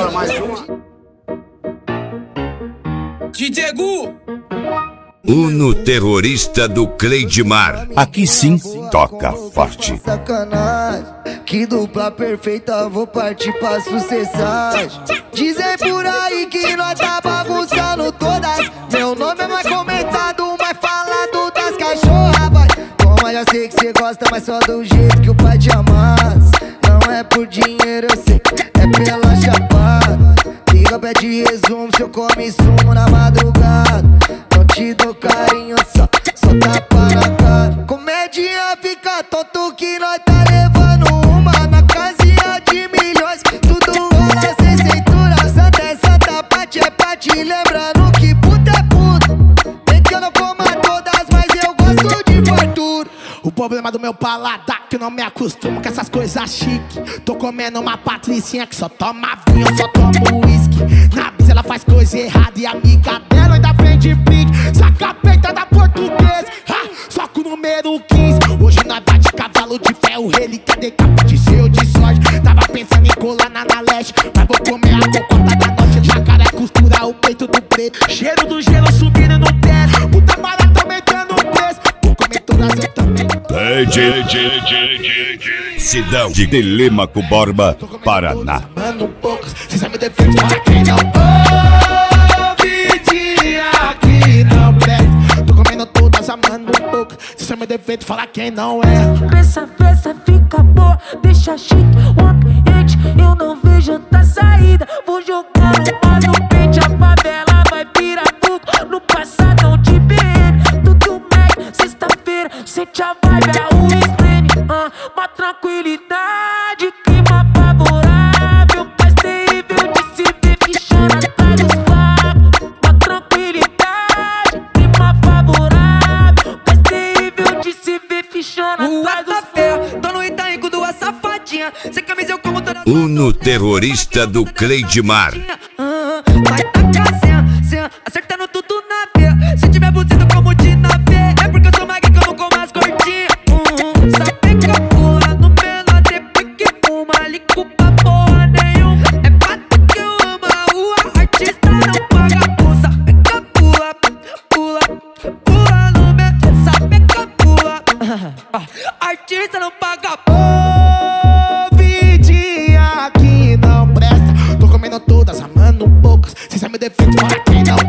mais uma. DJ Gu! Uno terrorista do Cleidmar. Aqui sim toca forte. Sacanagem, que dupla perfeita, vou partir pra sucessagem. Dizem por aí que nós tá bagunçando todas. Meu nome é mais comentado, mais falado das cachorras, vai. Toma, já sei que cê gosta, mas só do jeito que o pai te amassa. Não é por dinheiro, eu sei, é pela chapada. Liga, pede resumo, se eu come sumo na madrugada. Não te dou carinho, só tapa na cara. Comédia fica tonto que nós tá levando uma na casinha de milhões. Tudo rola sem cintura, santa é santa, pate é pate. Lembrando que puta é puta. Tem que eu não coma todas, mas eu gosto de fartura. O problema do meu paladar que eu não me acostumo com essas coisas chique. Tô comendo uma patricinha que só toma vinho, eu só tomo uísque. Na bisa ela faz coisa errada e a amiga dela ainda vende pique. Saca a peita da portuguesa, só com o número 15. Hoje nós vai de cavalo de ferro, relíquia de capa de seu de sorte. Tava pensando em colar na leste, mas vou comer a cocota da noite. Jacaré costura o peito do preto, cheiro do gelo subindo no teto. Puta barata aumentando o preço, vou comer todas eu também. Cidão de Telêmaco Borba, Paraná. Mano, poucos, cê sabe o defeito, fala quem não ouve de aqui não presta. Tô comendo todas, amando pouco, cê sabe o defeito, fala quem não é. Essa festa fica boa, deixa chique o ambiente. Eu não vejo outra saída, vou jogar uma no peito. A favela vai virar fogo no passadão de BM. Tudo Mac, sexta-feira, sente a vibe, é o extreme. Uma tranquilidade, clima favorável, mas terrível de se ver fichando atrás dos flacos. Uma tranquilidade, clima favorável, mas terrível de se ver fichando atrás dos flacos. Tô no Itaim com duas safadinhas, sem camisa eu como toda. Uno terrorista do Cleidmar. Vai tacar cena, acertando tudo na veia. Se tiver buzido como de nave, é porque eu sou mag que eu não como as gordinhas. Sabe que eu pula no menor trip que fuma, ligo pra porra nenhuma. É fato que eu amo a rua, artista não paga pulsa. Sabe que eu pula no menor, sabe que eu pula. Artista não paga Vidinha aqui não presta. Tô comendo todas, amando poucas, cê sabe o defeito, fala quem não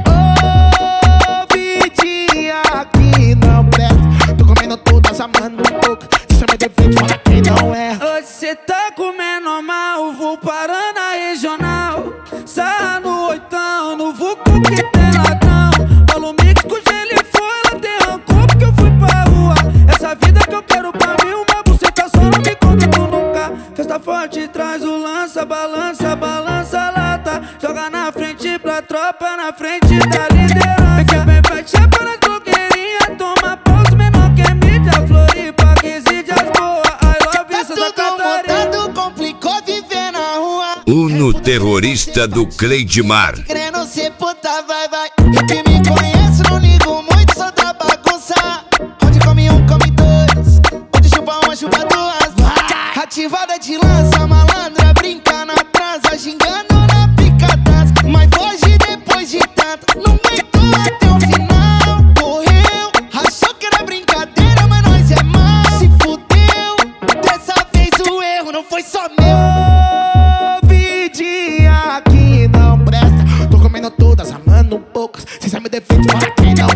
ouvidinha aqui não presta. Tô comendo todas, amando poucas, cê sabe o defeito, fala quem não é. Hoje cê tá comendo mal, vou parar na regional. Sarra no oitão, no vulco que tem ladrão. Paulo Mix com gelo e foi, ela derrancou porque eu fui pra rua. Essa vida que eu quero pra mim, uma buceta só não me conta tu nunca. Festa forte, traz o lança, balança, balança lata. Joga na frente pra tropa, na frente da liderança. Vem vai chapa na blogueirinha, toma pausa, menor que é mídia. Floripa, reside as boas, I love you, Santa Catarina. Complicou viver na rua. Uno terrorista do Cleidmar. Querendo ser puta, vai. E que me conhece, não ligo muito, só dá bagunça. Onde come um, come dois. Onde chupa uma, chupa duas. Vai. Ativada de lança, malandra, brinca na transa, xingando na pica dança. Mas foge depois de tanto, não aguentou até o final. Correu, achou que era brincadeira, mas nós é mal. Se fudeu, dessa vez o erro não foi só meu. Vidinha aqui não presta. Tô comendo todas, amando poucas, cê sabe o defeito, fala quem não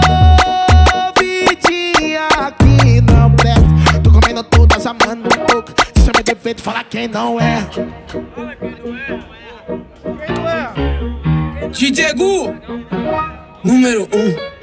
ouvidinha aqui não presta. Tô comendo todas, amando poucas, cê sabe o defeito, fala quem não é. DJ Gu! Número 1.